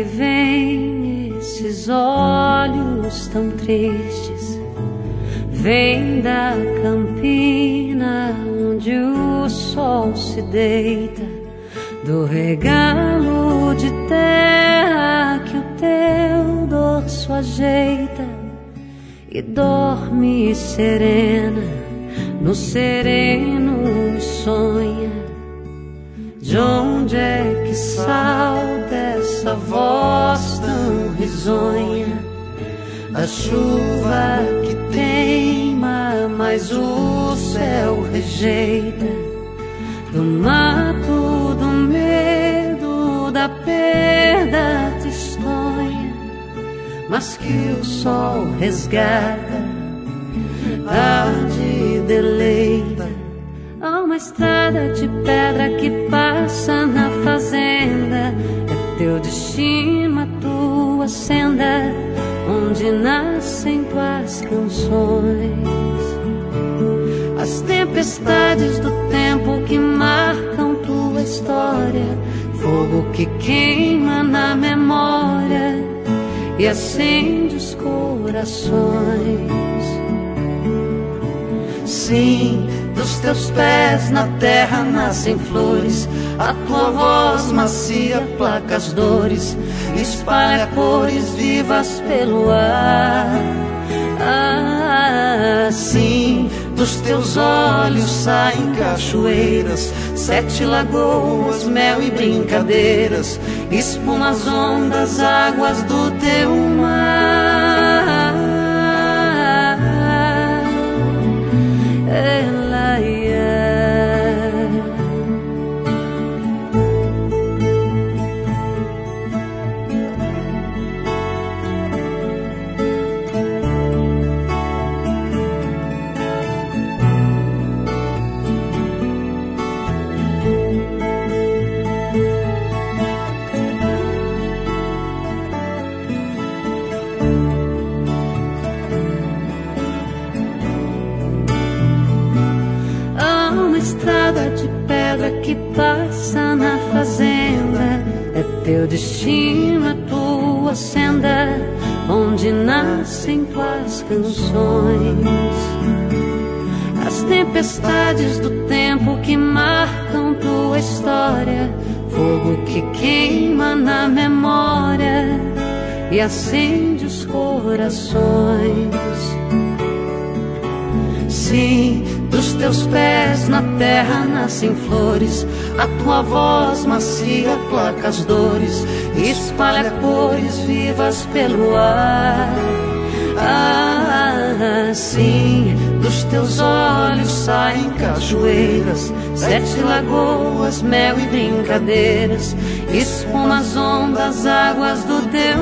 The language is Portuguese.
me vêm esses olhos tão tristes? Vem da campina onde o sol se deita, do regalo de terra que o teu dorso ajeita, e dorme serena, no sereno sonha. De onde é que salta essa voz tão risonha? Da chuva que teima, mas o céu rejeita, do mato, do medo, da perda tristonha, mas que o sol resgata, arde e deleita. Há uma estrada de pedra que passa na fazenda, é teu destino, a tua senda, onde nascem tuas canções. As tempestades do tempo que marcam tua história, fogo que queima na memória e acende os corações. Sim, dos teus pés na terra nascem flores, a tua voz macia placa as dores, espalha cores vivas pelo ar. Sim, dos teus olhos saem cachoeiras, 7 lagoas, mel e brincadeiras, espuma as ondas, águas do teu mar. Estrada de pedra que passa na fazenda, é teu destino, a tua senda, onde nascem tuas canções. As tempestades do tempo que marcam tua história, fogo que queima na memória e acende os corações. Sim, dos teus pés na terra nascem flores, a tua voz macia placa as dores, espalha cores vivas pelo ar. Sim, dos teus olhos saem cachoeiras, 7 lagoas, mel e brincadeiras, espuma as ondas, águas do teu